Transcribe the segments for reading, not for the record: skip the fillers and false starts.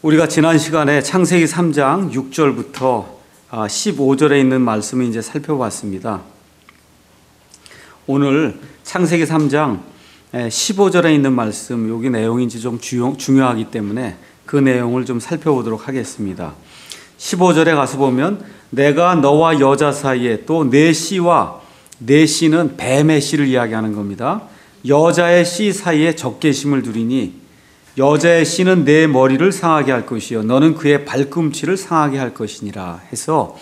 우리가 지난 시간에 창세기 3장 6절부터 15절에 있는 말씀을 이제 살펴봤습니다. 오늘 창세기 3장 15절에 있는 말씀, 여기 내용이 이제 좀 중요하기 때문에 그 내용을 좀 살펴보도록 하겠습니다. 15절에 가서 보면 내가 너와 여자 사이에 또 내 씨와 내 씨는 뱀의 씨를 이야기하는 겁니다. 여자의 씨 사이에 적개심을 두리니 여자의 씨는 내 머리를 상하게 할 것이요 너는 그의 발꿈치를 상하게 할 것이니라 해서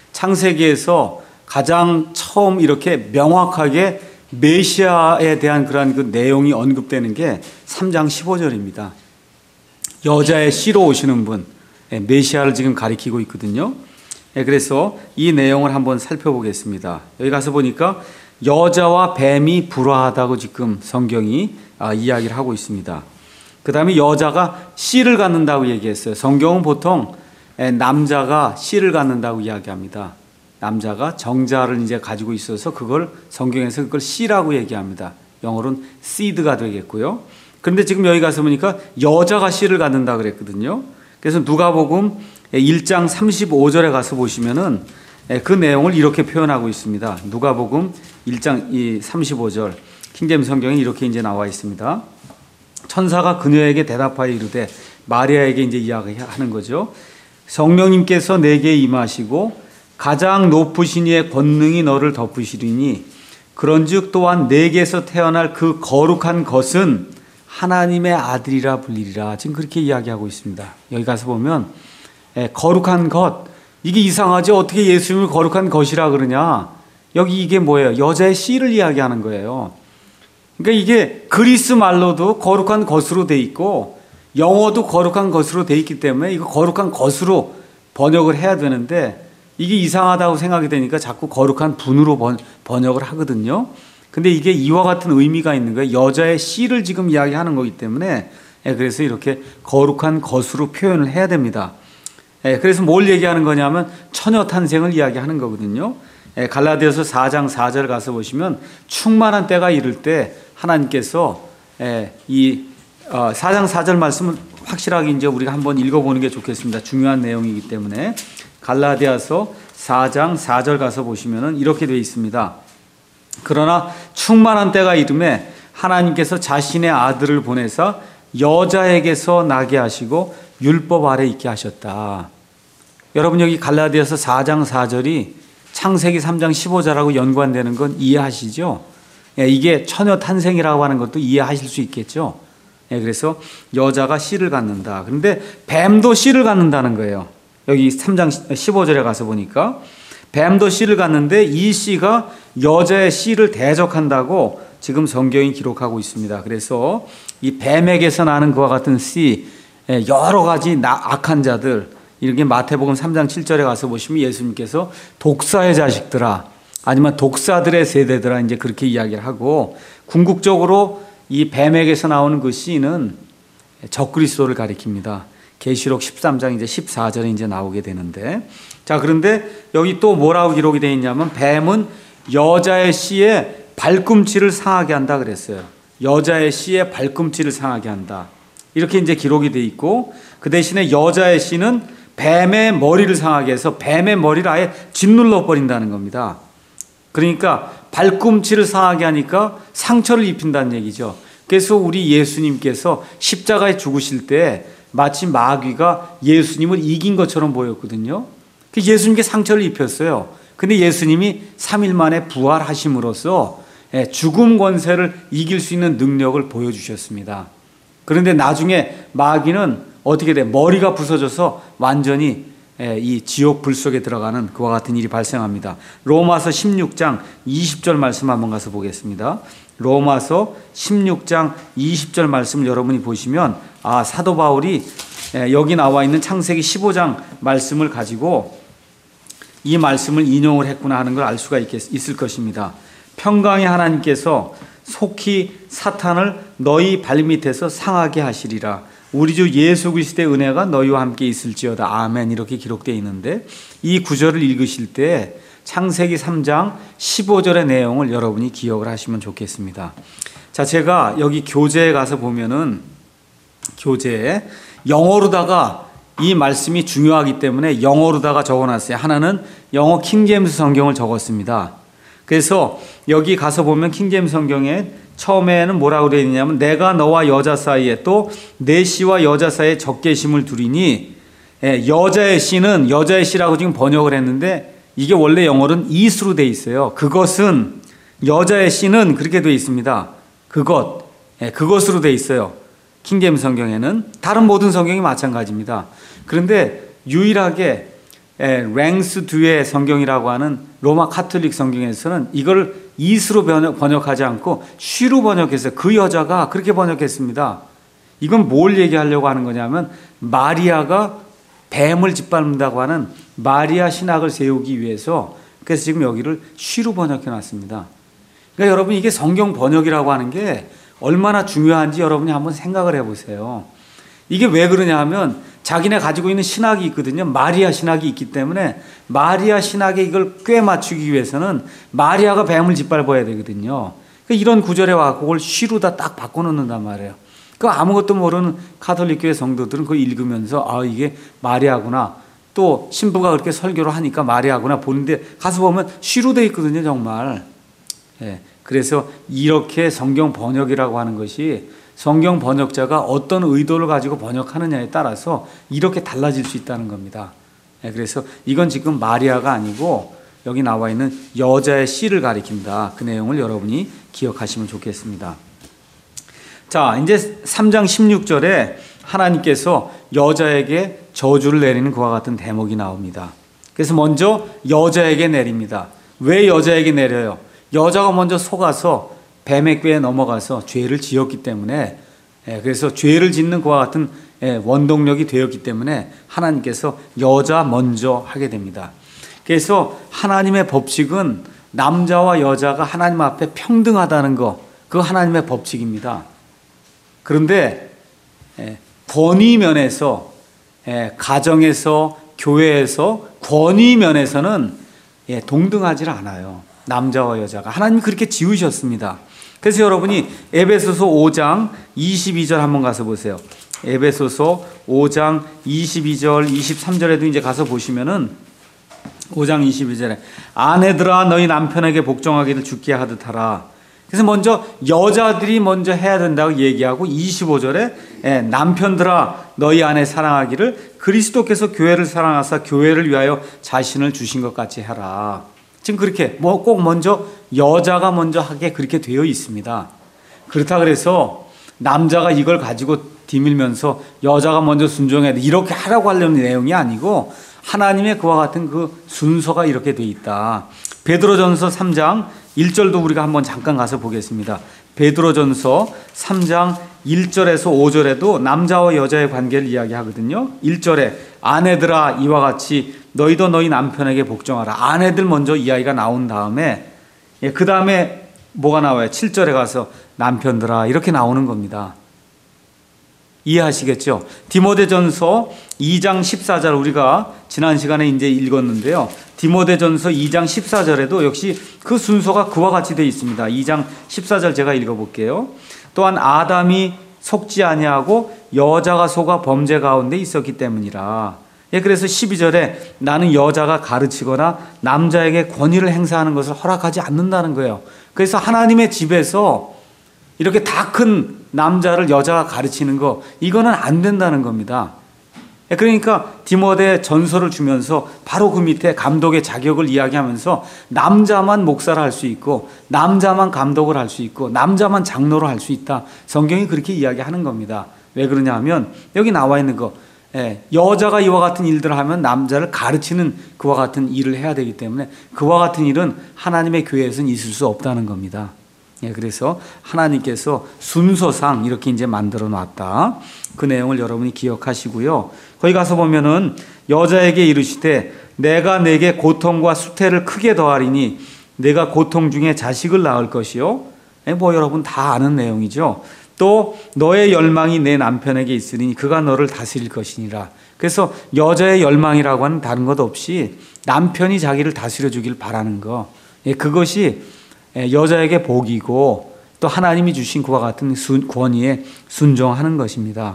창세기에서 가장 처음 이렇게 명확하게 메시아에 대한 그러한 그 내용이 언급되는 게 3장 15절입니다. 여자의 씨로 오시는 분, 메시아를 지금 가리키고 있거든요. 그래서 이 내용을 한번 살펴보겠습니다. 여기 가서 보니까 여자와 뱀이 불화하다고 지금 성경이 이야기를 하고 있습니다. 그 다음에 여자가 씨를 갖는다고 얘기했어요. 성경은 보통 남자가 씨를 갖는다고 이야기합니다. 남자가 정자를 이제 가지고 있어서 그걸 성경에서 그걸 씨라고 얘기합니다. 영어로는 seed가 되겠고요. 그런데 지금 여기 가서 보니까 여자가 씨를 갖는다 그랬거든요. 그래서 누가복음 1장 35절에 가서 보시면은 그 내용을 이렇게 표현하고 있습니다. 누가복음 1장 35절 킹제임스 성경에 이렇게 이제 나와 있습니다. 천사가 그녀에게 대답하여 이르되, 마리아에게 이제 이야기하는 거죠. 성령님께서 내게 임하시고 가장 높으신 이의 권능이 너를 덮으시리니 그런즉 또한 내게서 태어날 그 거룩한 것은 하나님의 아들이라 불리리라. 지금 그렇게 이야기하고 있습니다. 여기 가서 보면 거룩한 것, 이게 이상하죠. 어떻게 예수님을 거룩한 것이라 그러냐. 여기 이게 뭐예요? 여자의 씨를 이야기하는 거예요. 그러니까 이게 그리스 말로도 거룩한 것으로 돼 있고 영어도 거룩한 것으로 돼 있기 때문에 이거 거룩한 것으로 번역을 해야 되는데 이게 이상하다고 생각이 되니까 자꾸 거룩한 분으로 번역을 하거든요. 근데 이게 이와 같은 의미가 있는 거예요. 여자의 씨를 지금 이야기하는 거기 때문에 그래서 이렇게 거룩한 것으로 표현을 해야 됩니다. 그래서 뭘 얘기하는 거냐면 처녀 탄생을 이야기하는 거거든요. 갈라디아서 4장 4절 가서 보시면 충만한 때가 이를 때 하나님께서 이 4장 4절 말씀은 확실하게 이제 우리가 한번 읽어보는 게 좋겠습니다. 중요한 내용이기 때문에 갈라디아서 4장 4절 가서 보시면은 이렇게 되어 있습니다. 그러나 충만한 때가 이름에 하나님께서 자신의 아들을 보내사 여자에게서 나게 하시고 율법 아래 있게 하셨다. 여러분 여기 갈라디아서 4장 4절이 창세기 3장 15절하고 연관되는 건 이해하시죠? 이게 처녀 탄생이라고 하는 것도 이해하실 수 있겠죠? 그래서 여자가 씨를 갖는다. 그런데 뱀도 씨를 갖는다는 거예요. 여기 3장 15절에 가서 보니까 뱀도 씨를 갖는데 이 씨가 여자의 씨를 대적한다고 지금 성경이 기록하고 있습니다. 그래서 이 뱀에게서 나는 그와 같은 씨, 여러 가지 악한 자들, 이렇게 마태복음 3장 7절에 가서 보시면 예수님께서 독사의 자식들아, 아니면 독사들의 세대들아 이제 그렇게 이야기를 하고 궁극적으로 이 뱀에게서 나오는 그 씨는 적그리스도를 가리킵니다. 계시록 13장 이제 14절에 이제 나오게 되는데, 자 그런데 여기 또 뭐라고 기록이 되어 있냐면 뱀은 여자의 씨의 발꿈치를 상하게 한다 그랬어요. 여자의 씨의 발꿈치를 상하게 한다. 이렇게 이제 기록이 되어 있고 그 대신에 여자의 씨는 뱀의 머리를 상하게 해서 뱀의 머리를 아예 짓눌러 버린다는 겁니다. 그러니까 발꿈치를 상하게 하니까 상처를 입힌다는 얘기죠. 그래서 우리 예수님께서 십자가에 죽으실 때 마치 마귀가 예수님을 이긴 것처럼 보였거든요. 예수님께 상처를 입혔어요. 근데 예수님이 3일 만에 부활하심으로써 죽음 권세를 이길 수 있는 능력을 보여주셨습니다. 그런데 나중에 마귀는 어떻게 돼? 머리가 부서져서 완전히 이 지옥 불 속에 들어가는 그와 같은 일이 발생합니다. 로마서 16장 20절 말씀 한번 가서 보겠습니다. 로마서 16장 20절 말씀을 여러분이 보시면 사도 바울이 여기 나와 있는 창세기 15장 말씀을 가지고 이 말씀을 인용을 했구나 하는 걸 알 수가 있을 것입니다. 평강의 하나님께서 속히 사탄을 너희 발밑에서 상하게 하시리라. 우리 주 예수 그리스도의 은혜가 너희와 함께 있을지어다. 아멘. 이렇게 기록되어 있는데 이 구절을 읽으실 때 창세기 3장 15절의 내용을 여러분이 기억을 하시면 좋겠습니다. 자, 제가 여기 교재에 가서 보면은 교재에 영어로다가 이 말씀이 중요하기 때문에 영어로다가 적어놨어요. 하나는 영어 킹제임스 성경을 적었습니다. 그래서 여기 가서 보면 킹제임스 성경에 처음에는 뭐라고 되어 있냐면 내가 너와 여자 사이에 또 내 씨와 여자 사이에 적개심을 두리니, 여자의 씨는 여자의 씨라고 지금 번역을 했는데 이게 원래 영어로는 이스로 되어 있어요. 그것은 여자의 씨는 그렇게 되어 있습니다. 그것으로 되어 있어요. 킹제임스 성경에는. 다른 모든 성경이 마찬가지입니다. 그런데 유일하게 랭스 듀의 성경이라고 하는 로마 카톨릭 성경에서는 이걸 이스로 번역하지 않고 쉬로 번역해서 그 여자가 그렇게 번역했습니다. 이건 뭘 얘기하려고 하는 거냐면 마리아가 뱀을 짓밟는다고 하는 마리아 신학을 세우기 위해서, 그래서 지금 여기를 쉬로 번역해 놨습니다. 그러니까 여러분, 이게 성경 번역이라고 하는 게 얼마나 중요한지 여러분이 한번 생각을 해보세요. 이게 왜 그러냐 하면 자기네 가지고 있는 신학이 있거든요. 마리아 신학이 있기 때문에 마리아 신학에 이걸 꽤 맞추기 위해서는 마리아가 뱀을 짓밟아야 되거든요. 그러니까 이런 구절에 와서 그걸 쉬로다 딱 바꿔놓는단 말이에요. 그 아무것도 모르는 카톨릭 교회 성도들은 그걸 읽으면서 아, 이게 마리아구나, 또 신부가 그렇게 설교를 하니까 마리아구나 보는데 가서 보면 쉬로 돼 있거든요, 정말. 그래서 이렇게 성경 번역이라고 하는 것이 성경 번역자가 어떤 의도를 가지고 번역하느냐에 따라서 이렇게 달라질 수 있다는 겁니다. 그래서 이건 지금 마리아가 아니고 여기 나와 있는 여자의 씨를 가리킨다. 그 내용을 여러분이 기억하시면 좋겠습니다. 자, 이제 3장 16절에 하나님께서 여자에게 저주를 내리는 그와 같은 대목이 나옵니다. 그래서 먼저 여자에게 내립니다. 왜 여자에게 내려요? 여자가 먼저 속아서 뱀의 꾀에 넘어가서 죄를 지었기 때문에, 그래서 죄를 짓는 그와 같은 원동력이 되었기 때문에 하나님께서 여자 먼저 하게 됩니다. 그래서 하나님의 법칙은 남자와 여자가 하나님 앞에 평등하다는 거, 그 하나님의 법칙입니다. 그런데 권위 면에서, 가정에서, 교회에서 권위 면에서는 동등하지 않아요. 남자와 여자가. 하나님이 그렇게 지으셨습니다. 그래서 여러분이 에베소서 5장 22절 한번 가서 보세요. 에베소서 5장 22절, 23절에도 이제 가서 보시면은 5장 22절에 아내들아 너희 남편에게 복종하기를 주께 하듯 하라. 그래서 먼저 여자들이 먼저 해야 된다고 얘기하고 25절에 남편들아 너희 아내 사랑하기를 그리스도께서 교회를 사랑하사 교회를 위하여 자신을 주신 것 같이 해라. 지금 그렇게 꼭 먼저 여자가 먼저 하게 그렇게 되어 있습니다. 그렇다 그래서 남자가 이걸 가지고 뒤밀면서 여자가 먼저 순종해야 돼 이렇게 하라고 하려는 내용이 아니고 하나님의 그와 같은 그 순서가 이렇게 되어 있다. 베드로전서 3장 1절도 우리가 한번 잠깐 가서 보겠습니다. 베드로전서 3장 1절에서 5절에도 남자와 여자의 관계를 이야기하거든요. 1절에 아내들아 이와 같이 너희도 너희 남편에게 복종하라. 아내들 먼저 이야기가 나온 다음에 그 다음에 뭐가 나와요? 7절에 가서 남편들아 이렇게 나오는 겁니다. 이해하시겠죠? 디모데전서 2장 14절 우리가 지난 시간에 이제 읽었는데요. 디모데전서 2장 14절에도 역시 그 순서가 그와 같이 되어 있습니다. 2장 14절 제가 읽어볼게요. 또한 아담이 속지 아니하고 여자가 속아 범죄 가운데 있었기 때문이라. 그래서 12절에 나는 여자가 가르치거나 남자에게 권위를 행사하는 것을 허락하지 않는다는 거예요. 그래서 하나님의 집에서 이렇게 다 큰 남자를 여자가 가르치는 거 이거는 안 된다는 겁니다. 그러니까 디모데 전서를 주면서 바로 그 밑에 감독의 자격을 이야기하면서 남자만 목사를 할 수 있고 남자만 감독을 할 수 있고 남자만 장로를 할 수 있다. 성경이 그렇게 이야기하는 겁니다. 왜 그러냐 하면 여기 나와 있는 거 여자가 이와 같은 일들을 하면 남자를 가르치는 그와 같은 일을 해야 되기 때문에 그와 같은 일은 하나님의 교회에서는 있을 수 없다는 겁니다. 그래서 하나님께서 순서상 이렇게 이제 만들어 놨다. 그 내용을 여러분이 기억하시고요. 거기 가서 보면은 여자에게 이르시되 내가 내게 고통과 수태를 크게 더하리니 내가 고통 중에 자식을 낳을 것이요. 뭐 여러분 다 아는 내용이죠. 또 너의 열망이 내 남편에게 있으니 그가 너를 다스릴 것이니라. 그래서 여자의 열망이라고 하는 다른 것 없이 남편이 자기를 다스려 주길 바라는 거. 그것이 여자에게 복이고 또 하나님이 주신 그와 같은 권위에 순종하는 것입니다.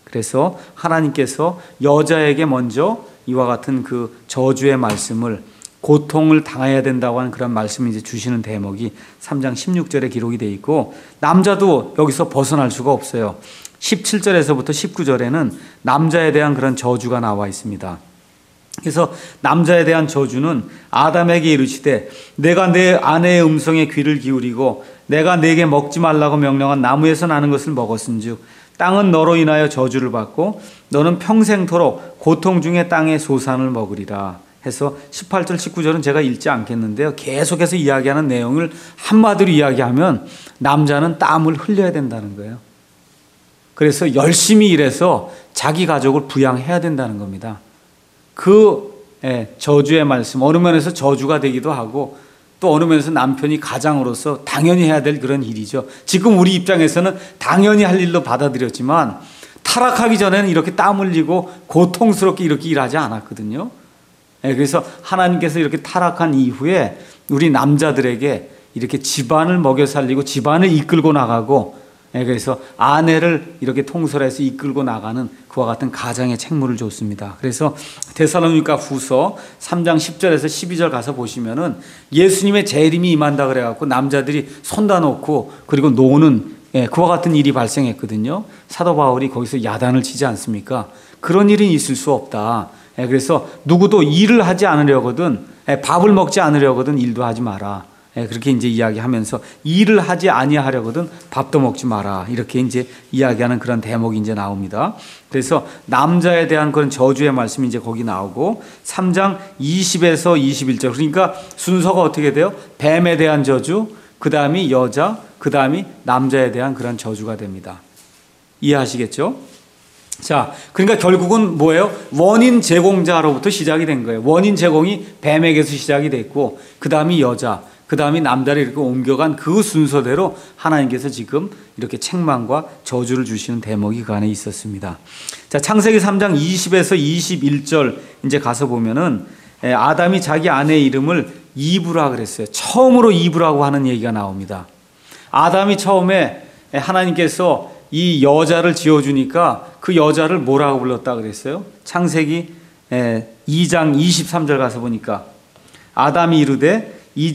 그래서 하나님께서 여자에게 먼저 이와 같은 그 저주의 말씀을, 고통을 당해야 된다고 하는 그런 말씀을 이제 주시는 대목이 3장 16절에 기록이 되어 있고, 남자도 여기서 벗어날 수가 없어요. 17절에서부터 19절에는 남자에 대한 그런 저주가 나와 있습니다. 그래서 남자에 대한 저주는 아담에게 이르시되 내가 내 아내의 음성에 귀를 기울이고 내가 네게 먹지 말라고 명령한 나무에서 나는 것을 먹었은즉 땅은 너로 인하여 저주를 받고 너는 평생토록 고통 중에 땅의 소산을 먹으리라 해서 18절 19절은 제가 읽지 않겠는데요, 계속해서 이야기하는 내용을 한마디로 이야기하면 남자는 땀을 흘려야 된다는 거예요. 그래서 열심히 일해서 자기 가족을 부양해야 된다는 겁니다. 그 저주의 말씀, 어느 면에서 저주가 되기도 하고 또 어느 면에서 남편이 가장으로서 당연히 해야 될 그런 일이죠. 지금 우리 입장에서는 당연히 할 일로 받아들였지만 타락하기 전에는 이렇게 땀 흘리고 고통스럽게 이렇게 일하지 않았거든요. 그래서 하나님께서 이렇게 타락한 이후에 우리 남자들에게 이렇게 집안을 먹여 살리고 집안을 이끌고 나가고, 그래서 아내를 이렇게 통솔해서 이끌고 나가는 그와 같은 가장의 책무를 줬습니다. 그래서 데살로니가 후서 3장 10절에서 12절 가서 보시면은 예수님의 재림이 임한다 그래갖고 남자들이 손다 놓고 그리고 노는 그와 같은 일이 발생했거든요. 사도 바울이 거기서 야단을 치지 않습니까? 그런 일은 있을 수 없다. 그래서 누구도 일을 하지 않으려거든, 밥을 먹지 않으려거든 일도 하지 마라. 그렇게 이제 이야기하면서 일을 하지 아니하려거든 밥도 먹지 마라. 이렇게 이제 이야기하는 그런 대목이 이제 나옵니다. 그래서 남자에 대한 그런 저주의 말씀이 이제 거기 나오고 3장 20에서 21절. 그러니까 순서가 어떻게 돼요? 뱀에 대한 저주, 그 다음이 여자, 그 다음이 남자에 대한 그런 저주가 됩니다. 이해하시겠죠? 자, 그러니까 결국은 뭐예요? 원인 제공자로부터 시작이 된 거예요. 원인 제공이 뱀에게서 시작이 됐고, 그 다음이 여자, 그 다음에 남자를 이렇게 옮겨간 그 순서대로 하나님께서 지금 이렇게 책망과 저주를 주시는 대목이 그 안에 있었습니다. 자, 창세기 3장 20에서 21절 이제 가서 보면은 아담이 자기 아내의 이름을 이브라 그랬어요. 처음으로 이브라고 하는 얘기가 나옵니다. 아담이 처음에 하나님께서 이 여자를 지어주니까 그 여자를 뭐라고 불렀다 그랬어요? 창세기 2장 23절 가서 보니까 아담이 이르되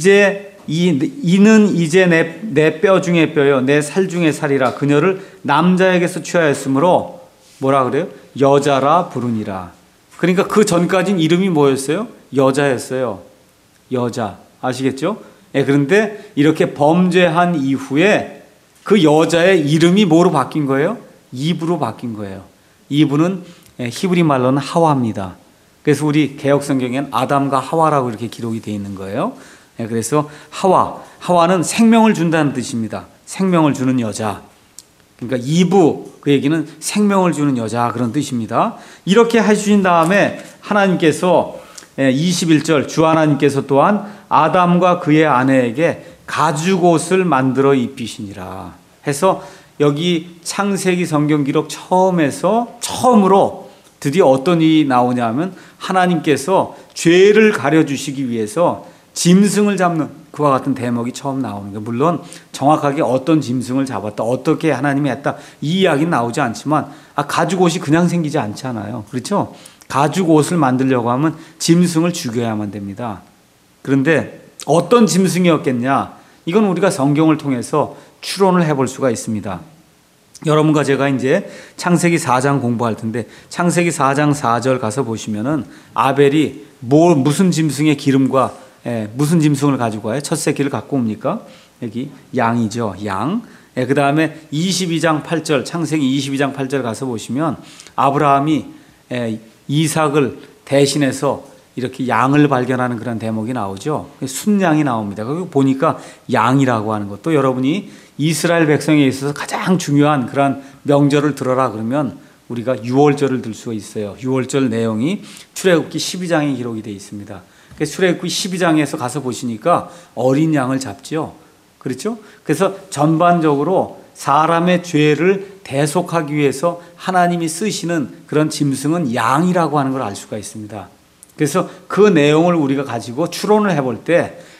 이는 이제 내 뼈 중에 뼈요 내 살 중에 살이라 그녀를 남자에게서 취하였으므로 뭐라 그래요? 여자라 부르니라. 그러니까 그 전까지는 이름이 뭐였어요? 여자였어요. 여자. 아시겠죠? 그런데 이렇게 범죄한 이후에 그 여자의 이름이 뭐로 바뀐 거예요? 이브로 바뀐 거예요. 이브는 히브리 말로는 하와입니다. 그래서 우리 개역 성경에는 아담과 하와라고 이렇게 기록이 되어 있는 거예요. 그래서 하와는 생명을 준다는 뜻입니다. 생명을 주는 여자. 그러니까 이브, 그 얘기는 생명을 주는 여자, 그런 뜻입니다. 이렇게 해주신 다음에 하나님께서 21절 주 하나님께서 또한 아담과 그의 아내에게 가죽옷을 만들어 입히시니라 해서 여기 창세기 성경 기록 처음으로 드디어 어떤 일이 나오냐면 하나님께서 죄를 가려주시기 위해서 짐승을 잡는 그와 같은 대목이 처음 나오는 거예요. 물론 정확하게 어떤 짐승을 잡았다, 어떻게 하나님이 했다, 이 이야기는 나오지 않지만 가죽옷이 그냥 생기지 않잖아요. 그렇죠? 가죽옷을 만들려고 하면 짐승을 죽여야만 됩니다. 그런데 어떤 짐승이었겠냐? 이건 우리가 성경을 통해서 추론을 해볼 수가 있습니다. 여러분과 제가 이제 창세기 4장 공부할 텐데 창세기 4장 4절 가서 보시면은 아벨이 무슨 짐승의 기름과 무슨 짐승을 가지고 와요? 첫 새끼를 갖고 옵니까? 여기 양이죠. 양. 그 다음에 22장 8절 창세기 22장 8절 가서 보시면 아브라함이 이삭을 대신해서 이렇게 양을 발견하는 그런 대목이 나오죠. 순양이 나옵니다. 거기 보니까 양이라고 하는 것도 여러분이 이스라엘 백성에 있어서 가장 중요한 그런 명절을 들어라 그러면 우리가 유월절을 들 수가 있어요. 유월절 내용이 출애굽기 12장에 기록이 되어 있습니다. 그래서 출애굽기 12장에서 가서 보시니까 어린 양을 잡죠. 그렇죠? 그래서 전반적으로 사람의 죄를 대속하기 위해서 하나님이 쓰시는 그런 짐승은 양이라고 하는 걸 알 수가 있습니다. 그래서 그 내용을 우리가 가지고 추론을 해볼 때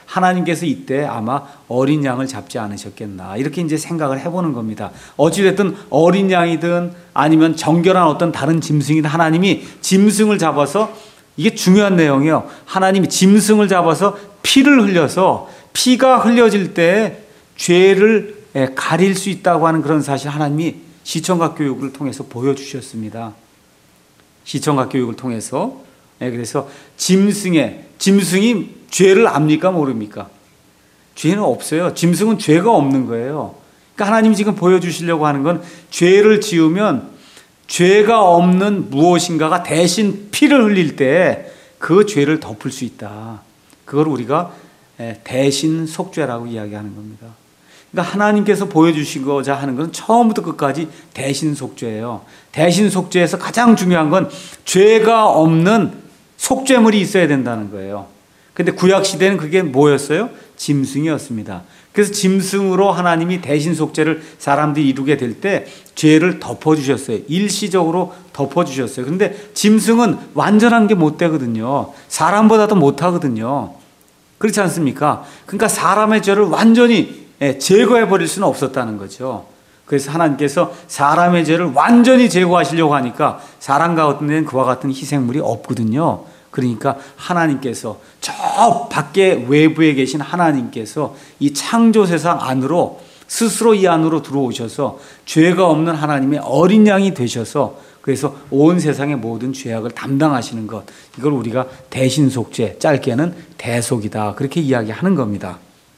하나님께서 이때 아마 어린 양을 잡지 않으셨겠나 이렇게 이제 생각을 해보는 겁니다. 어찌됐든 어린 양이든 아니면 정결한 어떤 다른 짐승이든 하나님이 짐승을 잡아서, 이게 중요한 내용이에요. 하나님이 짐승을 잡아서 피를 흘려서 피가 흘려질 때 죄를 가릴 수 있다고 하는 그런 사실 하나님이 시청각 교육을 통해서 보여주셨습니다. 시청각 교육을 통해서. 그래서 짐승이 죄를 압니까 모릅니까? 죄는 없어요. 짐승은 죄가 없는 거예요. 그러니까 하나님이 지금 보여주시려고 하는 건 죄를 지으면 죄가 없는 무엇인가가 대신 피를 흘릴 때 그 죄를 덮을 수 있다. 그걸 우리가 대신 속죄라고 이야기하는 겁니다. 그러니까 하나님께서 보여주시고자 하는 건 처음부터 끝까지 대신 속죄예요. 대신 속죄에서 가장 중요한 건 죄가 없는 속죄물이 있어야 된다는 거예요. 근데 구약 시대는 그게 뭐였어요? 짐승이었습니다. 그래서 짐승으로 하나님이 대신 속죄를 사람들이 이루게 될 때 죄를 덮어주셨어요. 일시적으로 덮어주셨어요. 그런데 짐승은 완전한 게 못 되거든요. 사람보다도 못하거든요. 그렇지 않습니까? 그러니까 사람의 죄를 완전히 제거해 버릴 수는 없었다는 거죠. 그래서 하나님께서 사람의 죄를 완전히 제거하시려고 하니까 사람 가운데는 그와 같은 희생물이 없거든요. 그러니까 하나님께서 저 밖에 외부에 계신 하나님께서 이 창조 세상 안으로 스스로 이 안으로 들어오셔서 죄가 없는 하나님의 어린 양이 되셔서 그래서 온 세상의 모든 죄악을 담당하시는 것, 이걸 우리가 대신 속죄, 짧게는 대속이다, 그렇게 이야기하는 겁니다.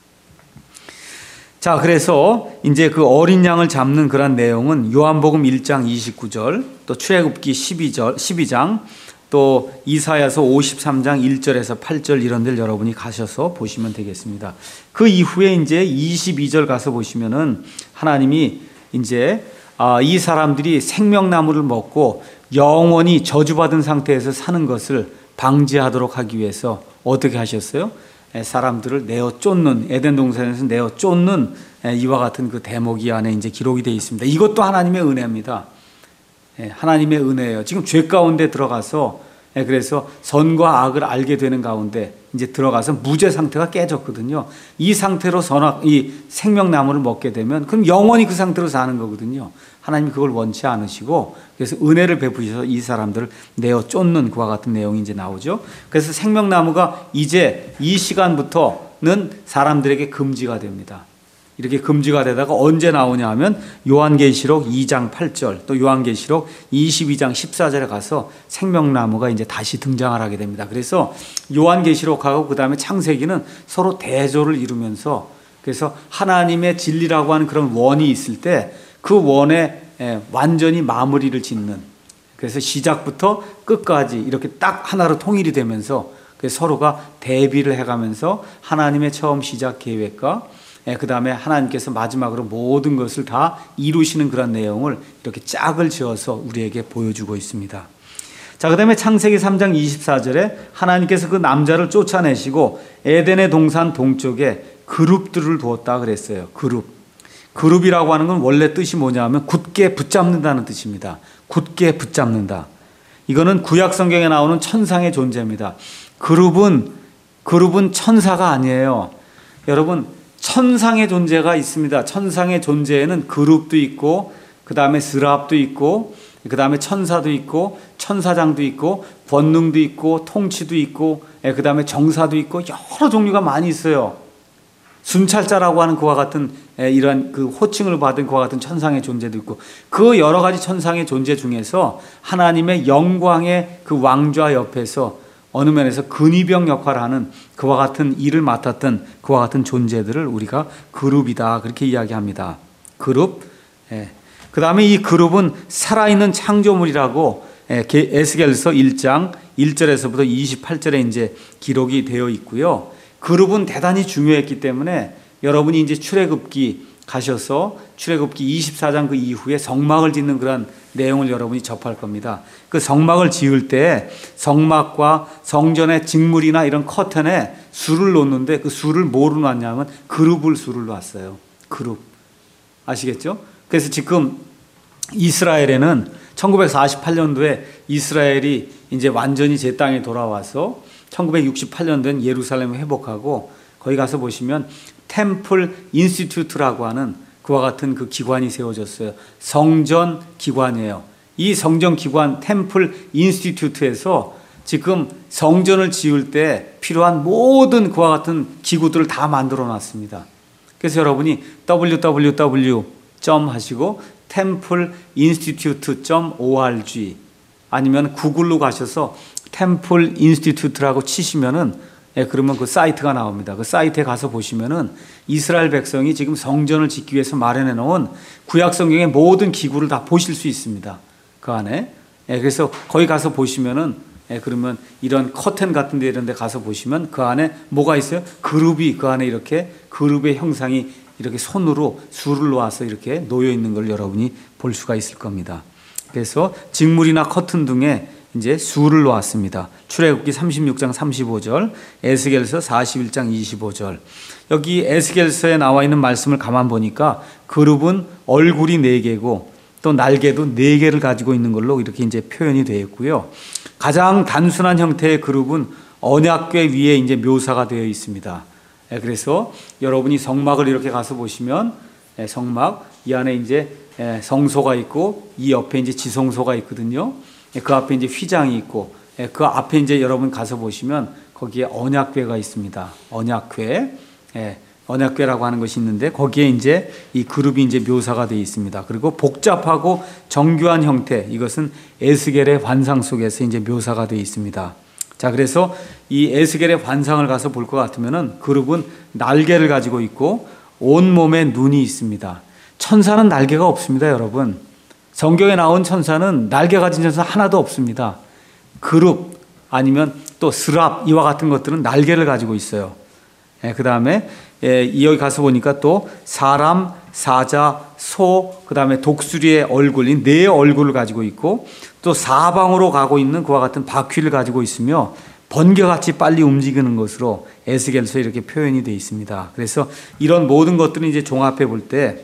자, 그래서 이제 그 어린 양을 잡는 그런 내용은 요한복음 1장 29절, 또 출애굽기 12장, 또 이사야서 53장 1절에서 8절 이런 데를 여러분이 가셔서 보시면 되겠습니다. 그 이후에 이제 22절 가서 보시면은 하나님이 이제 이 사람들이 생명나무를 먹고 영원히 저주받은 상태에서 사는 것을 방지하도록 하기 위해서 어떻게 하셨어요? 사람들을 내어 쫓는, 에덴 동산에서 내어 쫓는 이와 같은 그 대목이 안에 이제 기록이 되어 있습니다. 이것도 하나님의 은혜입니다. 하나님의 은혜예요. 지금 죄 가운데 들어가서 그래서 선과 악을 알게 되는 가운데 이제 들어가서 무죄 상태가 깨졌거든요. 이 상태로 이 생명나무를 먹게 되면 그럼 영원히 그 상태로 사는 거거든요. 하나님이 그걸 원치 않으시고 그래서 은혜를 베푸셔서 이 사람들을 내어 쫓는 그와 같은 내용이 이제 나오죠. 그래서 생명나무가 이제 이 시간부터는 사람들에게 금지가 됩니다. 이렇게 금지가 되다가 언제 나오냐 하면 요한계시록 2장 8절 또 요한계시록 22장 14절에 가서 생명나무가 이제 다시 등장을 하게 됩니다. 그래서 요한계시록하고 그 다음에 창세기는 서로 대조를 이루면서 그래서 하나님의 진리라고 하는 그런 원이 있을 때 그 원에 완전히 마무리를 짓는, 그래서 시작부터 끝까지 이렇게 딱 하나로 통일이 되면서 서로가 대비를 해가면서 하나님의 처음 시작 계획과 그 다음에 하나님께서 마지막으로 모든 것을 다 이루시는 그런 내용을 이렇게 짝을 지어서 우리에게 보여주고 있습니다. 자, 그 다음에 창세기 3장 24절에 하나님께서 그 남자를 쫓아내시고 에덴의 동산 동쪽에 그룹들을 두었다 그랬어요. 그룹이라고 하는 건 원래 뜻이 뭐냐 하면 굳게 붙잡는다는 뜻입니다. 굳게 붙잡는다. 이거는 구약 성경에 나오는 천상의 존재입니다. 그룹은 천사가 아니에요. 여러분, 천상의 존재가 있습니다. 천상의 존재에는 그룹도 있고 그 다음에 스랍도 있고 그 다음에 천사도 있고 천사장도 있고 권능도 있고 통치도 있고 그 다음에 정사도 있고 여러 종류가 많이 있어요. 순찰자라고 하는 그와 같은 이러한 그 호칭을 받은 그와 같은 천상의 존재도 있고 그 여러 가지 천상의 존재 중에서 하나님의 영광의 그 왕좌 옆에서 어느 면에서 근위병 역할을 하는 그와 같은 일을 맡았던 그와 같은 존재들을 우리가 그룹이다 그렇게 이야기합니다. 그룹. 그 다음에 이 그룹은 살아있는 창조물이라고 에스겔서 1장 1절에서부터 28절에 이제 기록이 되어 있고요. 그룹은 대단히 중요했기 때문에 여러분이 이제 출애굽기 가셔서 출애굽기 24장 그 이후에 성막을 짓는 그런 내용을 여러분이 접할 겁니다. 그 성막을 지을 때 성막과 성전의 직물이나 이런 커튼에 수를 놓는데 그 수를 뭐로 놨냐면 그룹을 수를 놨어요. 그룹. 아시겠죠? 그래서 지금 이스라엘에는 1948년도에 이스라엘이 이제 완전히 제 땅에 돌아와서 1968년도엔 예루살렘을 회복하고 거기 가서 보시면 템플 인스티튜트라고 하는 그와 같은 그 기관이 세워졌어요. 성전 기관이에요. 이 성전 기관 템플 인스티튜트에서 지금 성전을 지을 때 필요한 모든 그와 같은 기구들을 다 만들어 놨습니다. 그래서 여러분이 www. 하시고 templeInstitute.org 아니면 구글로 가셔서 템플 인스티튜트라고 치시면은 그러면 그 사이트가 나옵니다. 그 사이트에 가서 보시면은 이스라엘 백성이 지금 성전을 짓기 위해서 마련해 놓은 구약 성경의 모든 기구를 다 보실 수 있습니다. 그 안에. 그래서 거기 가서 보시면은 그러면 이런 커튼 같은 데 이런 데 가서 보시면 그 안에 뭐가 있어요? 그룹이 그 안에 이렇게 그룹의 형상이 이렇게 손으로 줄을 놓아서 이렇게 놓여 있는 걸 여러분이 볼 수가 있을 겁니다. 그래서 직물이나 커튼 등에 이제 수를 놓았습니다. 출애굽기 36장 35절, 에스겔서 41장 25절. 여기 에스겔서에 나와 있는 말씀을 가만 보니까 그룹은 얼굴이 4개고 또 날개도 4개를 가지고 있는 걸로 이렇게 이제 표현이 되어 있고요. 가장 단순한 형태의 그룹은 언약궤 위에 이제 묘사가 되어 있습니다. 그래서 여러분이 성막을 이렇게 가서 보시면 성막 이 안에 이제 성소가 있고 이 옆에 이제 지성소가 있거든요. 그 앞에 이제 휘장이 있고 그 앞에 이제 여러분 가서 보시면 거기에 언약궤가 있습니다. 언약궤, 언약궤라고 하는 것이 있는데 거기에 이제 이 그룹이 이제 묘사가 되어 있습니다. 그리고 복잡하고 정교한 형태, 이것은 에스겔의 환상 속에서 이제 묘사가 되어 있습니다. 자, 그래서 이 에스겔의 환상을 가서 볼 것 같으면은 그룹은 날개를 가지고 있고 온몸에 눈이 있습니다. 천사는 날개가 없습니다, 여러분. 성경에 나온 천사는 날개 가진 천사 하나도 없습니다. 그룹 아니면 또 스랍 이와 같은 것들은 날개를 가지고 있어요. 그 다음에 여기 가서 보니까 또 사람, 사자, 소, 그 다음에 독수리의 얼굴, 이 4 얼굴을 가지고 있고 또 사방으로 가고 있는 그와 같은 바퀴를 가지고 있으며 번개같이 빨리 움직이는 것으로 에스겔서에 이렇게 표현이 되어 있습니다. 그래서 이런 모든 것들을 이제 종합해 볼 때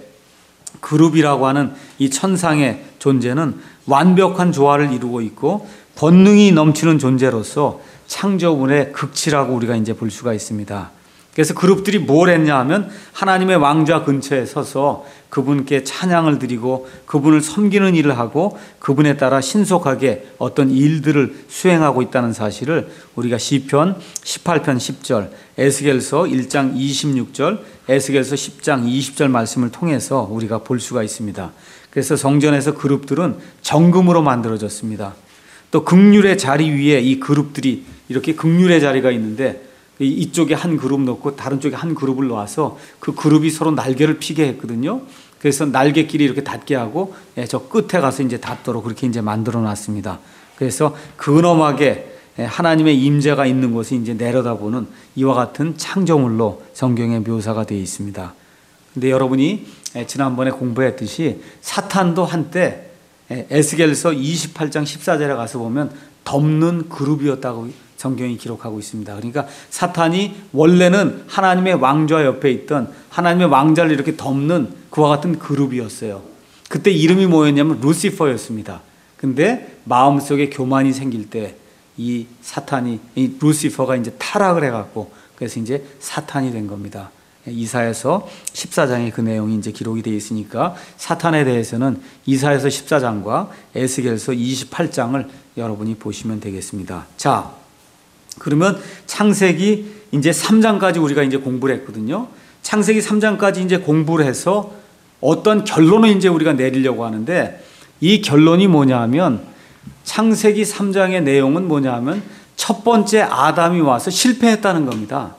그룹이라고 하는 이 천상의 존재는 완벽한 조화를 이루고 있고 권능이 넘치는 존재로서 창조물의 극치라고 우리가 이제 볼 수가 있습니다. 그래서 그룹들이 뭘 했냐 하면 하나님의 왕좌 근처에 서서 그분께 찬양을 드리고 그분을 섬기는 일을 하고 그분에 따라 신속하게 어떤 일들을 수행하고 있다는 사실을 우리가 시편 18편 10절, 에스겔서 1장 26절, 에스겔서 10장 20절 말씀을 통해서 우리가 볼 수가 있습니다. 그래서 성전에서 그룹들은 정금으로 만들어졌습니다. 또 극률의 자리 위에 이 그룹들이 이렇게 극률의 자리가 있는데 이쪽에 한 그룹 놓고 다른 쪽에 한 그룹을 놓아서 그 그룹이 서로 날개를 피게 했거든요. 그래서 날개끼리 이렇게 닿게 하고 저 끝에 가서 이제 닿도록 그렇게 이제 만들어 놨습니다. 그래서 근엄하게 하나님의 임재가 있는 곳이 이제 내려다보는 이와 같은 창조물로 성경에 묘사가 되어 있습니다. 근데 여러분이 지난번에 공부했듯이 사탄도 한때 에스겔서 28장 14절에 가서 보면 덮는 그룹이었다고 성경이 기록하고 있습니다. 그러니까 사탄이 원래는 하나님의 왕좌 옆에 있던 하나님의 왕좌를 이렇게 덮는 그와 같은 그룹이었어요. 그때 이름이 뭐였냐면 루시퍼였습니다. 근데 마음속에 교만이 생길 때 이 사탄이, 이 루시퍼가 이제 타락을 해갖고 그래서 이제 사탄이 된 겁니다. 이사야서 14장에 그 내용이 이제 기록이 되어 있으니까 사탄에 대해서는 이사야서 14장과 에스겔서 28장을 여러분이 보시면 되겠습니다. 자, 그러면 창세기 이제 3장까지 우리가 이제 공부를 했거든요. 창세기 3장까지 이제 공부를 해서 어떤 결론을 이제 우리가 내리려고 하는데 이 결론이 뭐냐 하면 창세기 3장의 내용은 뭐냐 하면 첫 번째 아담이 와서 실패했다는 겁니다.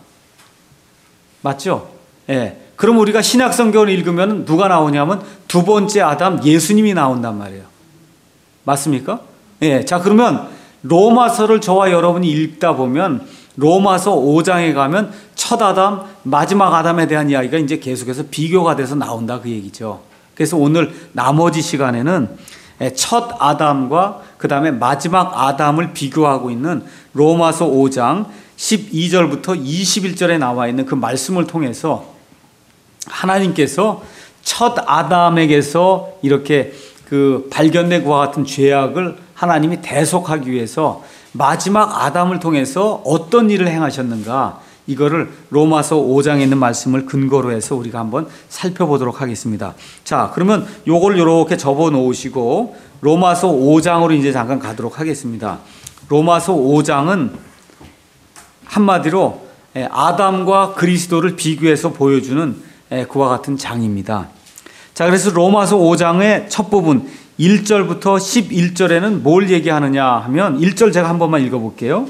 맞죠? 예. 그럼 우리가 신약 성경을 읽으면 누가 나오냐면 두 번째 아담 예수님이 나온단 말이에요. 맞습니까? 예. 자, 그러면 로마서를 저와 여러분이 읽다 보면 로마서 5장에 가면 첫 아담, 마지막 아담에 대한 이야기가 이제 계속해서 비교가 돼서 나온다 그 얘기죠. 그래서 오늘 나머지 시간에는 첫 아담과 그 다음에 마지막 아담을 비교하고 있는 로마서 5장 12절부터 21절에 나와 있는 그 말씀을 통해서 하나님께서 첫 아담에게서 이렇게 그 발견된 그와 같은 죄악을 하나님이 대속하기 위해서 마지막 아담을 통해서 어떤 일을 행하셨는가, 이거를 로마서 5장에 있는 말씀을 근거로 해서 우리가 한번 살펴보도록 하겠습니다. 자, 그러면 요걸 이렇게 접어 놓으시고 로마서 5장으로 이제 잠깐 가도록 하겠습니다. 로마서 5장은 한마디로 아담과 그리스도를 비교해서 보여주는 그와 같은 장입니다. 자, 그래서 로마서 5장의 첫 부분 1절부터 11절에는 뭘 얘기하느냐 하면 1절 제가 한 번만 읽어볼게요.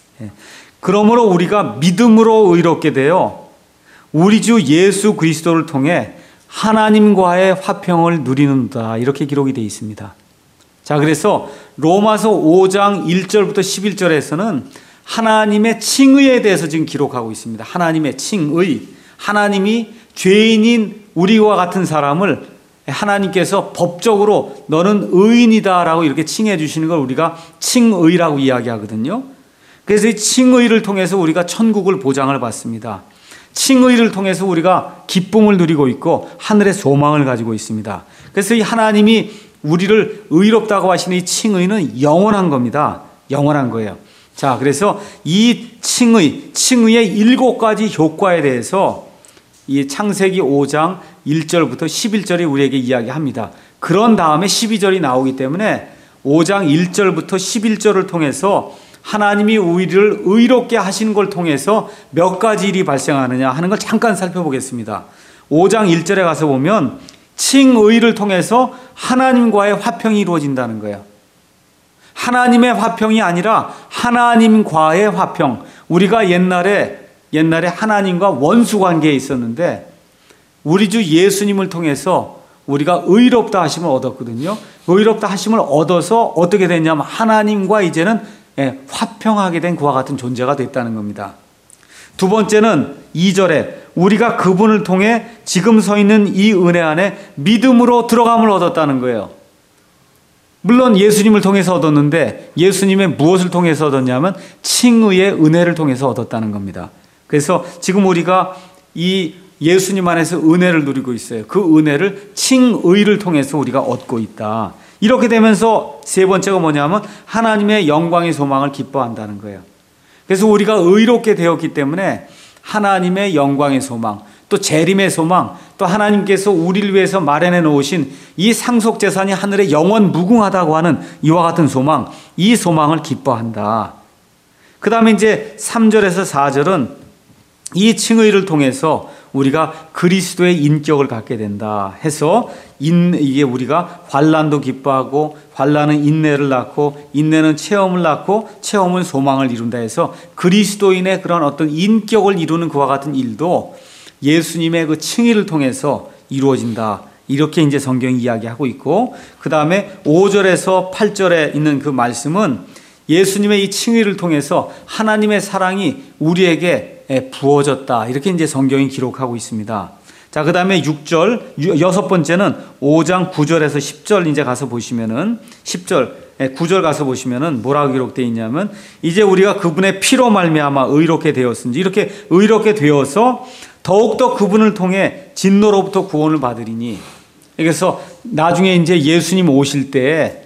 그러므로 우리가 믿음으로 의롭게 되어 우리 주 예수 그리스도를 통해 하나님과의 화평을 누리는다, 이렇게 기록이 되어 있습니다. 자, 그래서 로마서 5장 1절부터 11절에서는 하나님의 칭의에 대해서 지금 기록하고 있습니다. 하나님의 칭의, 하나님이 죄인인 우리와 같은 사람을 하나님께서 법적으로 너는 의인이다라고 이렇게 칭해 주시는 걸 우리가 칭의라고 이야기하거든요. 그래서 이 칭의를 통해서 우리가 천국을 보장을 받습니다. 칭의를 통해서 우리가 기쁨을 누리고 있고 하늘의 소망을 가지고 있습니다. 그래서 이 하나님이 우리를 의롭다고 하시는 이 칭의는 영원한 겁니다. 영원한 거예요. 자, 그래서 이 칭의의 7가지 효과에 대해서 이 창세기 5장 1절부터 11절이 우리에게 이야기합니다. 그런 다음에 12절이 나오기 때문에 5장 1절부터 11절을 통해서 하나님이 우리를 의롭게 하시는 걸 통해서 몇 가지 일이 발생하느냐 하는 걸 잠깐 살펴보겠습니다. 5장 1절에 가서 보면 칭의를 통해서 하나님과의 화평이 이루어진다는 거예요. 하나님의 화평이 아니라 하나님과의 화평. 우리가 옛날에 하나님과 원수 관계에 있었는데 우리 주 예수님을 통해서 우리가 의롭다 하심을 얻었거든요. 의롭다 하심을 얻어서 어떻게 됐냐면 하나님과 이제는 화평하게 된 그와 같은 존재가 됐다는 겁니다. 두 번째는 2절에 우리가 그분을 통해 지금 서 있는 이 은혜 안에 믿음으로 들어감을 얻었다는 거예요. 물론 예수님을 통해서 얻었는데 예수님의 무엇을 통해서 얻었냐면 칭의의 은혜를 통해서 얻었다는 겁니다. 그래서 지금 우리가 이 예수님 안에서 은혜를 누리고 있어요. 그 은혜를 칭의를 통해서 우리가 얻고 있다. 이렇게 되면서 세 번째가 뭐냐면 하나님의 영광의 소망을 기뻐한다는 거예요. 그래서 우리가 의롭게 되었기 때문에 하나님의 영광의 소망, 또 재림의 소망, 또 하나님께서 우리를 위해서 마련해 놓으신 이 상속재산이 하늘에 영원 무궁하다고 하는 이와 같은 소망, 이 소망을 기뻐한다. 그 다음에 이제 3절에서 4절은 이 칭의를 통해서 우리가 그리스도의 인격을 갖게 된다 해서 이게 우리가 환난도 기뻐하고 환난은 인내를 낳고 인내는 체험을 낳고 체험은 소망을 이룬다 해서 그리스도인의 그런 어떤 인격을 이루는 그와 같은 일도 예수님의 그 칭의를 통해서 이루어진다. 이렇게 이제 성경이 이야기하고 있고, 그 다음에 5절에서 8절에 있는 그 말씀은 예수님의 이 칭의를 통해서 하나님의 사랑이 우리에게 부어졌다. 이렇게 이제 성경이 기록하고 있습니다. 자, 그 다음에 6절, 여섯 번째는 5장 9절에서 10절 이제 가서 보시면은 10절, 9절 가서 보시면은 뭐라고 기록되어 있냐면 이제 우리가 그분의 피로 말미암아 의롭게 되었은지 이렇게 의롭게 되어서 더욱더 그분을 통해 진노로부터 구원을 받으리니. 그래서 나중에 이제 예수님 오실 때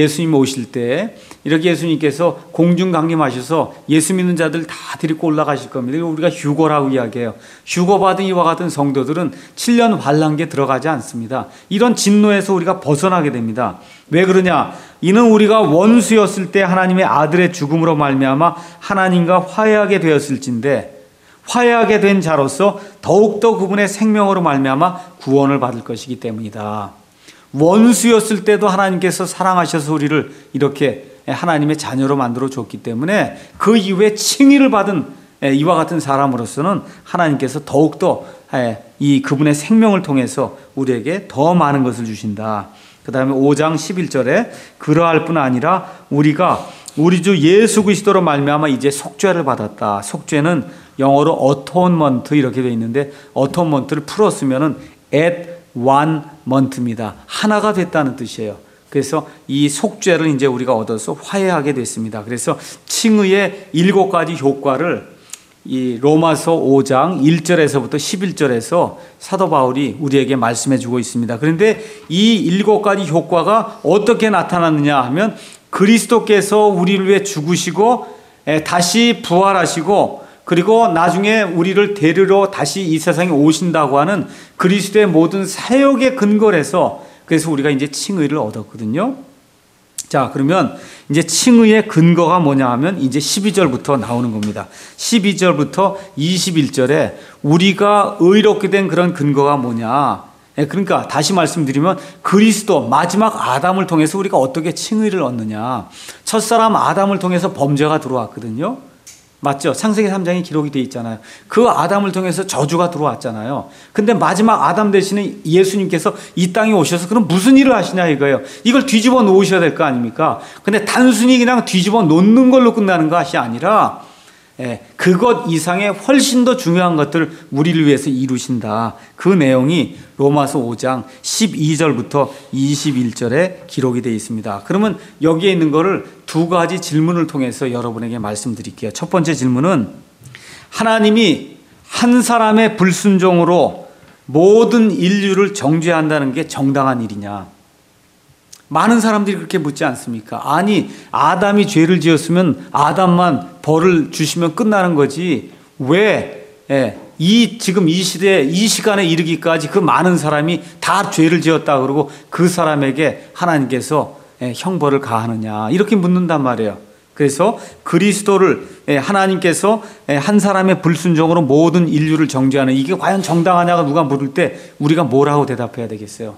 이렇게 예수님께서 공중 강림하셔서 예수 믿는 자들 다 데리고 올라가실 겁니다. 이거 우리가 휴거라고 이야기해요. 휴거받은 이와 같은 성도들은 7년 환란기에 들어가지 않습니다. 이런 진노에서 우리가 벗어나게 됩니다. 왜 그러냐? 이는 우리가 원수였을 때 하나님의 아들의 죽음으로 말미암아 하나님과 화해하게 되었을진데 화해하게 된 자로서 더욱더 그분의 생명으로 말미암아 구원을 받을 것이기 때문이다. 원수였을 때도 하나님께서 사랑하셔서 우리를 이렇게 하나님의 자녀로 만들어 줬기 때문에 그 이후에 칭의를 받은 이와 같은 사람으로서는 하나님께서 더욱더 이 그분의 생명을 통해서 우리에게 더 많은 것을 주신다. 그 다음에 5장 11절에 그러할 뿐 아니라 우리가 우리 주 예수 그리스도로 말미암아 이제 속죄를 받았다. 속죄는 영어로 atonement 이렇게 되어 있는데 atonement를 풀었으면은 at one month입니다. 하나가 됐다는 뜻이에요. 그래서 이 속죄를 이제 우리가 얻어서 화해하게 됐습니다. 그래서 칭의의 7가지 효과를 이 로마서 5장 1절에서부터 11절에서 사도 바울이 우리에게 말씀해 주고 있습니다. 그런데 이 7가지 효과가 어떻게 나타났느냐 하면 그리스도께서 우리를 위해 죽으시고 다시 부활하시고 그리고 나중에 우리를 데리러 다시 이 세상에 오신다고 하는 그리스도의 모든 사역의 근거를 해서 그래서 우리가 이제 칭의를 얻었거든요. 자, 그러면 이제 칭의의 근거가 뭐냐 하면 이제 12절부터 나오는 겁니다. 12절부터 21절에 우리가 의롭게 된 그런 근거가 뭐냐. 그러니까 다시 말씀드리면 그리스도 마지막 아담을 통해서 우리가 어떻게 칭의를 얻느냐. 첫사람 아담을 통해서 범죄가 들어왔거든요. 맞죠? 창세기 3장에 기록이 되어 있잖아요. 그 아담을 통해서 저주가 들어왔잖아요. 근데 마지막 아담 대신에 예수님께서 이 땅에 오셔서 그럼 무슨 일을 하시냐 이거예요. 이걸 뒤집어 놓으셔야 될 거 아닙니까? 근데 단순히 그냥 뒤집어 놓는 걸로 끝나는 것이 아니라 그것 이상의 훨씬 더 중요한 것들을 우리를 위해서 이루신다. 그 내용이 로마서 5장 12절부터 21절에 기록이 되어 있습니다. 그러면 여기에 있는 거를 두 가지 질문을 통해서 여러분에게 말씀드릴게요. 첫 번째 질문은 하나님이 한 사람의 불순종으로 모든 인류를 정죄한다는 게 정당한 일이냐? 많은 사람들이 그렇게 묻지 않습니까? 아니, 아담이 죄를 지었으면 아담만 벌을 주시면 끝나는 거지. 왜, 지금 이 시대에, 이 시간에 이르기까지 그 많은 사람이 다 죄를 지었다 그러고 그 사람에게 하나님께서 형벌을 가하느냐. 이렇게 묻는단 말이에요. 그래서 그리스도를 하나님께서 한 사람의 불순종으로 모든 인류를 정죄하는 이게 과연 정당하냐고 누가 물을 때 우리가 뭐라고 대답해야 되겠어요?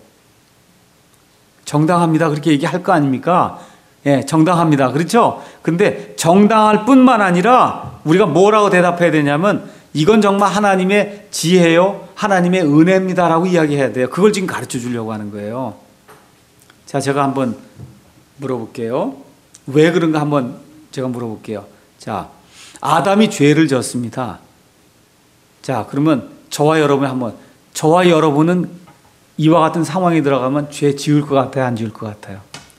정당합니다. 그렇게 얘기할 거 아닙니까? 정당합니다. 그렇죠? 근데 정당할 뿐만 아니라 우리가 뭐라고 대답해야 되냐면 이건 정말 하나님의 지혜요, 하나님의 은혜입니다라고 이야기해야 돼요. 그걸 지금 가르쳐 주려고 하는 거예요. 자, 제가 한번 물어볼게요. 왜 그런가 한번 제가 물어볼게요. 자, 아담이 죄를 졌습니다. 자, 그러면 저와 여러분은 이와 같은 상황에 들어가면 죄 지을 것 같아요? 안 지을 것 같아요?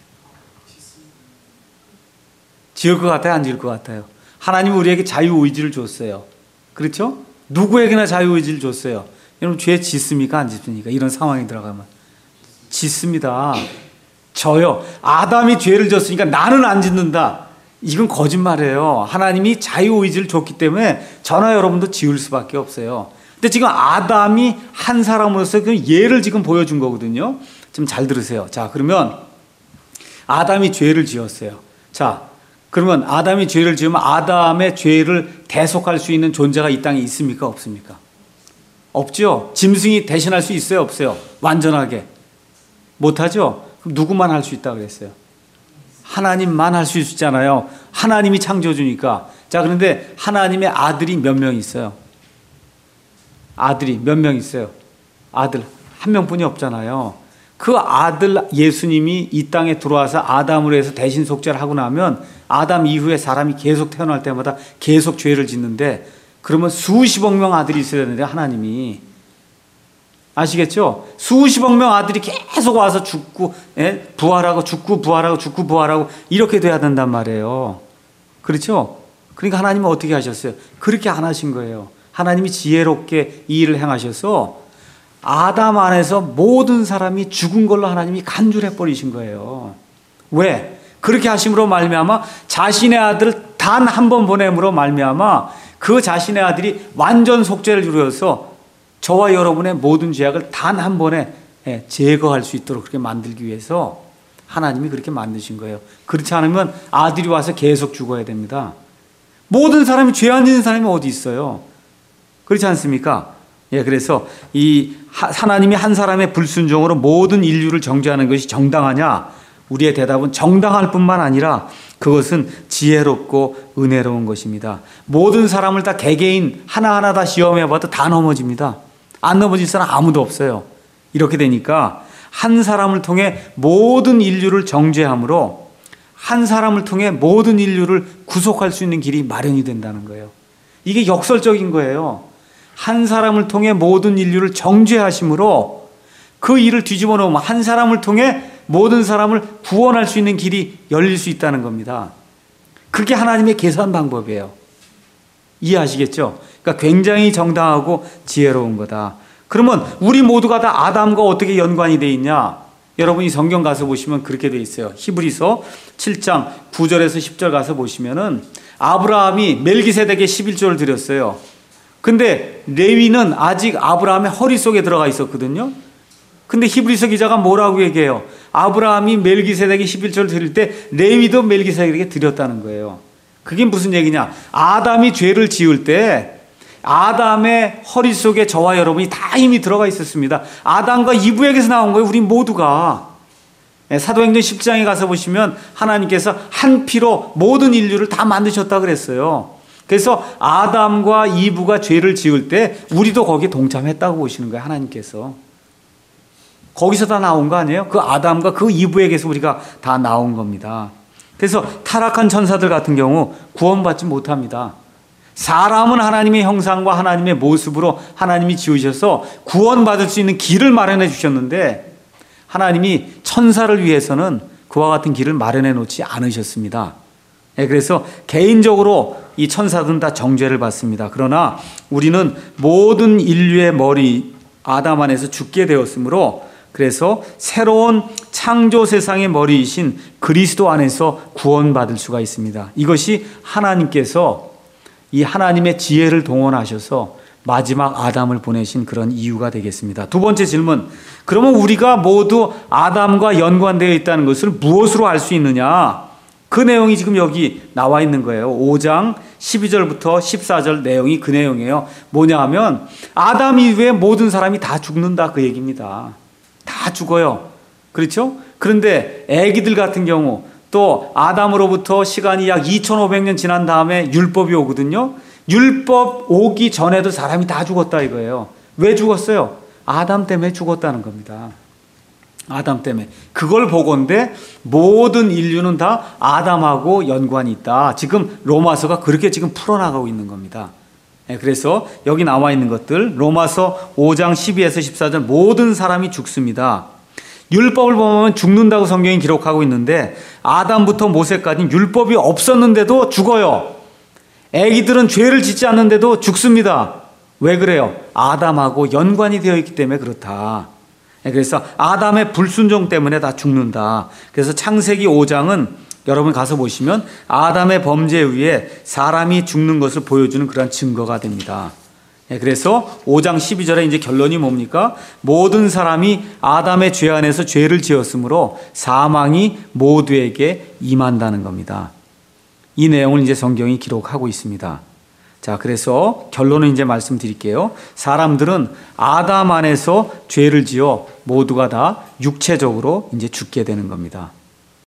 지을 것 같아요? 안 지을 것 같아요? 하나님은 우리에게 자유의지를 줬어요. 그렇죠? 누구에게나 자유의지를 줬어요. 여러분 죄 짓습니까? 안 짓습니까? 이런 상황에 들어가면 짓습니다. 저요. 아담이 죄를 졌으니까 나는 안 짓는다. 이건 거짓말이에요. 하나님이 자유의지를 줬기 때문에 저나 여러분도 지을 수밖에 없어요. 근데 지금 아담이 한 사람으로서 그 예를 지금 보여준 거거든요. 좀 잘 들으세요. 자, 그러면 아담이 죄를 지었어요. 자, 그러면 아담이 죄를 지으면 아담의 죄를 대속할 수 있는 존재가 이 땅에 있습니까? 없습니까? 없죠. 짐승이 대신할 수 있어요? 없어요? 완전하게. 못하죠? 그럼 누구만 할 수 있다고 그랬어요? 하나님만 할 수 있잖아요. 하나님이 창조주니까. 자, 그런데 하나님의 아들이 몇 명 있어요? 아들이 몇 명 있어요? 아들 한 명뿐이 없잖아요. 그 아들 예수님이 이 땅에 들어와서 아담으로 해서 대신 속죄를 하고 나면 아담 이후에 사람이 계속 태어날 때마다 계속 죄를 짓는데 그러면 수십억 명 아들이 있어야 되는데 하나님이 아시겠죠? 수십억 명 아들이 계속 와서 죽고 부활하고 죽고 부활하고 죽고 부활하고 이렇게 돼야 된단 말이에요. 그렇죠? 그러니까 하나님은 어떻게 하셨어요? 그렇게 안 하신 거예요. 하나님이 지혜롭게 이 일을 행하셔서 아담 안에서 모든 사람이 죽은 걸로 하나님이 간주해 버리신 거예요. 왜? 그렇게 하심으로 말미암아 자신의 아들을 단 한 번 보냄으로 말미암아 그 자신의 아들이 완전 속죄를 이루어서 저와 여러분의 모든 죄악을 단 한 번에 제거할 수 있도록 그렇게 만들기 위해서 하나님이 그렇게 만드신 거예요. 그렇지 않으면 아들이 와서 계속 죽어야 됩니다. 모든 사람이 죄 안 짓는 사람이 어디 있어요? 그렇지 않습니까? 그래서 이 하나님이 한 사람의 불순종으로 모든 인류를 정죄하는 것이 정당하냐? 우리의 대답은 정당할 뿐만 아니라 그것은 지혜롭고 은혜로운 것입니다. 모든 사람을 다 개개인 하나하나 다 시험해봐도 다 넘어집니다. 안 넘어질 사람 아무도 없어요. 이렇게 되니까 한 사람을 통해 모든 인류를 정죄함으로 한 사람을 통해 모든 인류를 구속할 수 있는 길이 마련이 된다는 거예요. 이게 역설적인 거예요. 한 사람을 통해 모든 인류를 정죄하심으로 그 일을 뒤집어 놓으면 한 사람을 통해 모든 사람을 구원할 수 있는 길이 열릴 수 있다는 겁니다. 그게 하나님의 계산 방법이에요. 이해하시겠죠? 그러니까 굉장히 정당하고 지혜로운 거다. 그러면 우리 모두가 다 아담과 어떻게 연관이 돼 있냐? 여러분이 성경 가서 보시면 그렇게 돼 있어요. 히브리서 7장 9절에서 10절 가서 보시면은 아브라함이 멜기세덱에 11조를 드렸어요. 근데 레위는 아직 아브라함의 허리 속에 들어가 있었거든요. 근데 히브리서 기자가 뭐라고 얘기해요? 아브라함이 멜기세덱에 11조를 드릴 때 레위도 멜기세덱에게 드렸다는 거예요. 그게 무슨 얘기냐? 아담이 죄를 지을 때 아담의 허리 속에 저와 여러분이 다 이미 들어가 있었습니다. 아담과 이브에게서 나온 거예요. 우리 모두가. 사도행전 10장에 가서 보시면 하나님께서 한 피로 모든 인류를 다 만드셨다 그랬어요. 그래서 아담과 이브가 죄를 지을 때 우리도 거기에 동참했다고 보시는 거예요. 하나님께서. 거기서 다 나온 거 아니에요? 그 아담과 그 이브에게서 우리가 다 나온 겁니다. 그래서 타락한 천사들 같은 경우 구원받지 못합니다. 사람은 하나님의 형상과 하나님의 모습으로 하나님이 지으셔서 구원받을 수 있는 길을 마련해 주셨는데 하나님이 천사를 위해서는 그와 같은 길을 마련해 놓지 않으셨습니다. 그래서 개인적으로 이 천사들은 다 정죄를 받습니다. 그러나 우리는 모든 인류의 머리 아담 안에서 죽게 되었으므로 그래서 새로운 창조 세상의 머리이신 그리스도 안에서 구원받을 수가 있습니다. 이것이 하나님께서 이 하나님의 지혜를 동원하셔서 마지막 아담을 보내신 그런 이유가 되겠습니다. 두 번째 질문. 그러면 우리가 모두 아담과 연관되어 있다는 것을 무엇으로 알 수 있느냐? 그 내용이 지금 여기 나와 있는 거예요. 5장 12절부터 14절 내용이 그 내용이에요. 뭐냐 하면 아담 이후에 모든 사람이 다 죽는다 그 얘기입니다. 다 죽어요. 그렇죠? 그런데 아기들 같은 경우 또 아담으로부터 시간이 약 2500년 지난 다음에 율법이 오거든요. 율법 오기 전에도 사람이 다 죽었다 이거예요. 왜 죽었어요? 아담 때문에 죽었다는 겁니다. 아담 때문에. 그걸 보건대 모든 인류는 다 아담하고 연관이 있다. 지금 로마서가 그렇게 지금 풀어나가고 있는 겁니다. 그래서 여기 나와 있는 것들 로마서 5장 12에서 14절 모든 사람이 죽습니다. 율법을 보면 죽는다고 성경이 기록하고 있는데 아담부터 모세까지 율법이 없었는데도 죽어요. 애기들은 죄를 짓지 않는데도 죽습니다. 왜 그래요? 아담하고 연관이 되어 있기 때문에 그렇다. 그래서 아담의 불순종 때문에 다 죽는다. 그래서 창세기 5장은 여러분 가서 보시면 아담의 범죄에 의해 사람이 죽는 것을 보여주는 그런 증거가 됩니다. 그래서 5장 12절에 이제 결론이 뭡니까? 모든 사람이 아담의 죄 안에서 죄를 지었으므로 사망이 모두에게 임한다는 겁니다. 이 내용을 이제 성경이 기록하고 있습니다. 자, 그래서 결론을 이제 말씀드릴게요. 사람들은 아담 안에서 죄를 지어 모두가 다 육체적으로 이제 죽게 되는 겁니다.